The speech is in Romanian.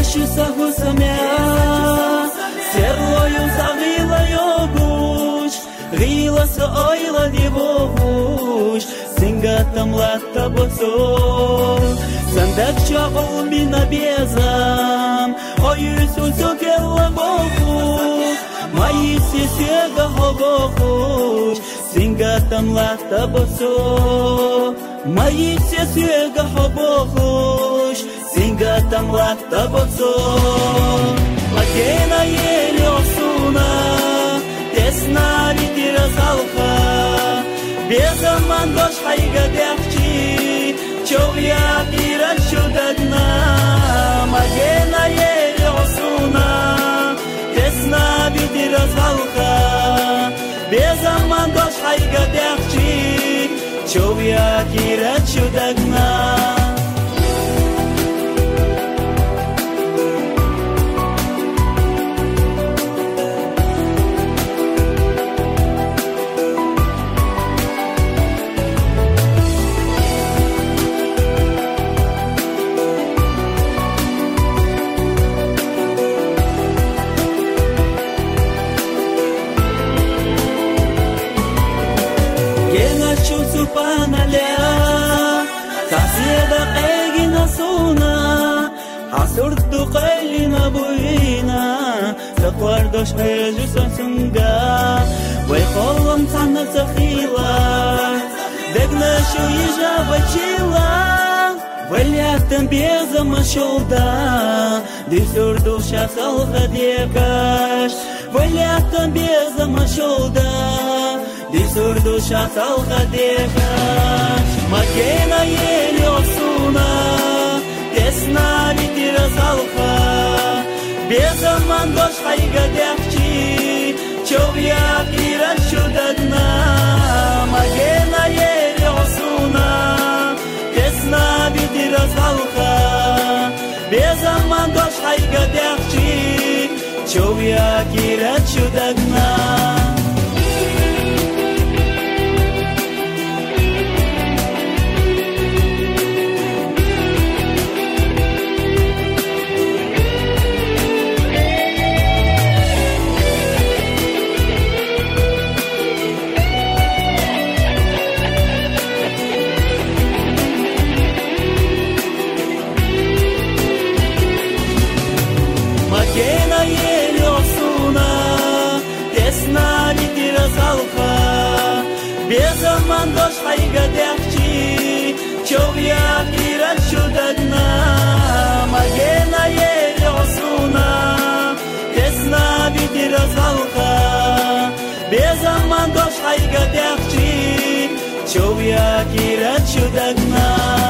și sahusa mea Serloiu zavila yogush Rila sa oila divovush Singatam lata bosor Sandak cha olmina bezam Oyusu sokella bohu Maisi sega hogohush Singatam lata bosor Maisi sega hogohush Singatam lata bosor Makena yeli osuna Tesna vitira salha Bezaman dosh hayga dekchi Човя ира шудадна Makena yeli osuna Tesna vitira salha Bezaman dosh hayga dekchi Човя ира шудadna Panalia, Tasida Egina Suna, Asurdu Kailina Buina, Saquardos Regis Sunga, Weholon Sana Sahila, Degnachu Ija Vachila, Valiatam Beza Masholda, Disurdu Shasal Hadiakash, Valiatam Beza Masholda. Disurdu shatal khadekash Makena yeli osuna Tesna vitira salha Bezaman dosh hayga dekchi Човя ира shudadna Makena yeli osuna Tesna vitira salha Bezaman dosh hayga dekchi Човя ира shudadna Makena yeli osuna Tesna vitira salha Bezaman dosh hayga dekchi Човя ира shudadna Makena yeli osuna Tesna vitira salha Bezaman dosh hayga dekchi Човя ира shudadna